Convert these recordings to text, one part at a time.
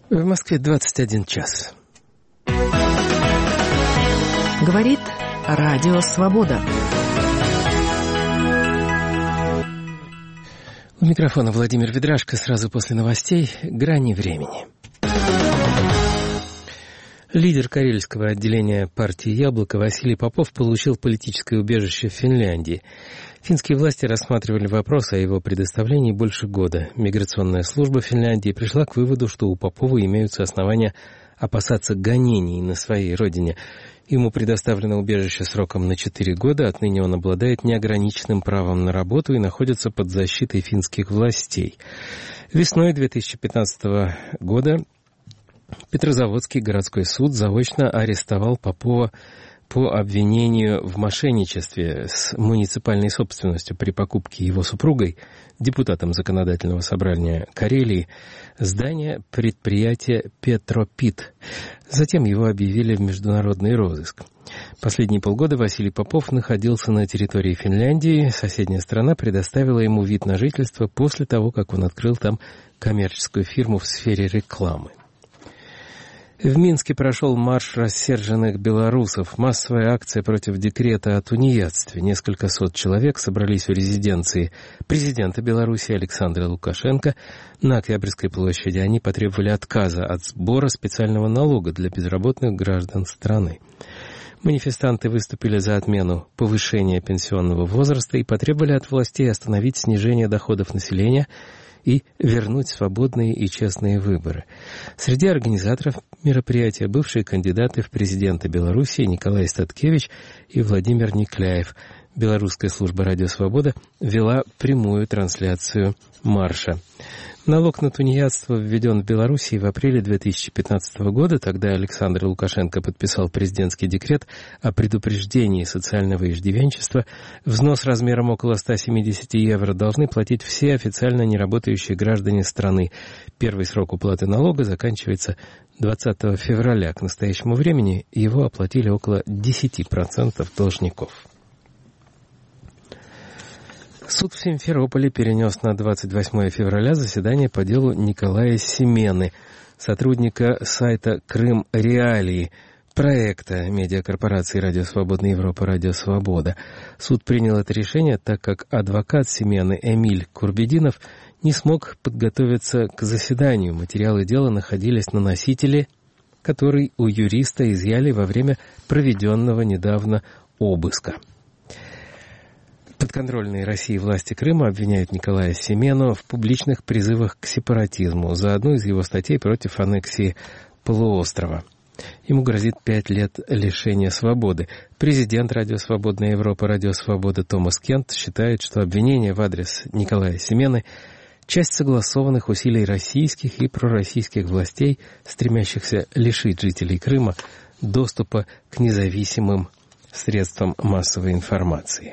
В Москве 21 час. Говорит Радио Свобода. У микрофона Владимир Ведрашко. Сразу после новостей «Грани времени». Лидер карельского отделения партии «Яблоко» Василий Попов получил политическое убежище в Финляндии. Финские власти рассматривали вопрос о его предоставлении больше года. Миграционная служба Финляндии пришла к выводу, что у Попова имеются основания опасаться гонений на своей родине. Ему предоставлено убежище сроком на 4 года. Отныне он обладает неограниченным правом на работу и находится под защитой финских властей. Весной 2015 года Петрозаводский городской суд заочно арестовал Попова по обвинению в мошенничестве с муниципальной собственностью при покупке его супругой, депутатом Законодательного собрания Карелии, здания предприятия «Петропит». Затем его объявили в международный розыск. Последние полгода Василий Попов находился на территории Финляндии. Соседняя страна предоставила ему вид на жительство после того, как он открыл там коммерческую фирму в сфере рекламы. В Минске прошел марш рассерженных белорусов. Массовая акция против декрета о тунеядстве. Несколько сот человек собрались у резиденции президента Беларуси Александра Лукашенко на Октябрьской площади. Они потребовали отказа от сбора специального налога для безработных граждан страны. Манифестанты выступили за отмену повышения пенсионного возраста и потребовали от властей остановить снижение доходов населения и вернуть свободные и честные выборы. Среди организаторов мероприятия бывшие кандидаты в президенты Беларуси Николай Статкевич и Владимир Никляев. Белорусская служба «Радио Свобода» вела прямую трансляцию марша. Налог на тунеядство введен в Белоруссии в апреле 2015 года. Тогда Александр Лукашенко подписал президентский декрет о предупреждении социального иждивенчества. Взнос размером около 170 евро должны платить все официально неработающие граждане страны. Первый срок уплаты налога заканчивается 20 февраля. К настоящему времени его оплатили около 10% должников. Суд в Симферополе перенес на 28 февраля заседание по делу Николая Семены, сотрудника сайта «Крым Реалии», проекта медиакорпорации «Радио Свободная Европа», «Радио Свобода». Суд принял это решение, так как адвокат Семены Эмиль Курбединов не смог подготовиться к заседанию. Материалы дела находились на носителе, который у юриста изъяли во время проведенного недавно обыска. Подконтрольные России власти Крыма обвиняют Николая Семену в публичных призывах к сепаратизму за одну из его статей против аннексии полуострова. Ему грозит 5 лет лишения свободы. Президент «Радио Свободная Европа», «Радио Свобода» Томас Кент считает, что обвинение в адрес Николая Семены – часть согласованных усилий российских и пророссийских властей, стремящихся лишить жителей Крыма доступа к независимым средствам массовой информации.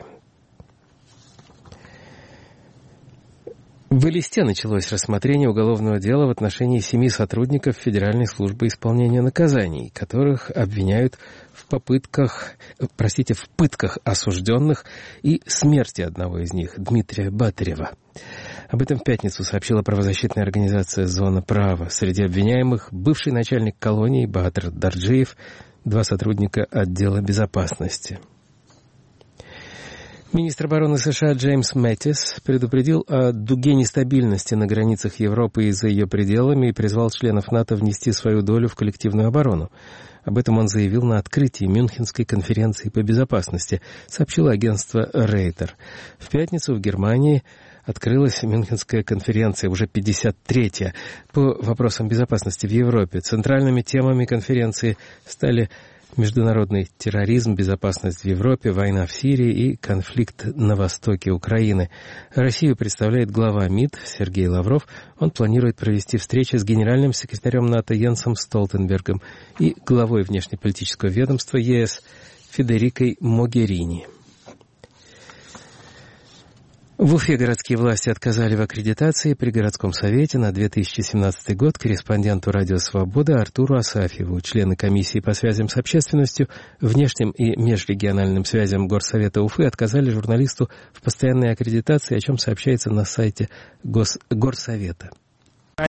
В Элисте началось рассмотрение уголовного дела в отношении 7 сотрудников Федеральной службы исполнения наказаний, которых обвиняют в пытках осужденных и смерти одного из них, Дмитрия Батырева. Об этом в пятницу сообщила правозащитная организация «Зона права». Среди обвиняемых бывший начальник колонии Баатыр Дарджиев, 2 сотрудника отдела безопасности. Министр обороны США Джеймс Мэттис предупредил о дуге нестабильности на границах Европы и за ее пределами и призвал членов НАТО внести свою долю в коллективную оборону. Об этом он заявил на открытии Мюнхенской конференции по безопасности, сообщило агентство Рейтер. В пятницу в Германии открылась Мюнхенская конференция, уже 53-я, по вопросам безопасности в Европе. Центральными темами конференции стали международный терроризм, безопасность в Европе, война в Сирии и конфликт на востоке Украины. Россию представляет глава МИД Сергей Лавров. Он планирует провести встречи с генеральным секретарем НАТО Йенсом Столтенбергом и главой внешнеполитического ведомства ЕС Федерикой Могерини. В Уфе городские власти отказали в аккредитации при городском совете на 2017 год корреспонденту «Радио Свобода» Артуру Асафьеву. Члены комиссии по связям с общественностью, внешним и межрегиональным связям Горсовета Уфы отказали журналисту в постоянной аккредитации, о чем сообщается на сайте Горсовета.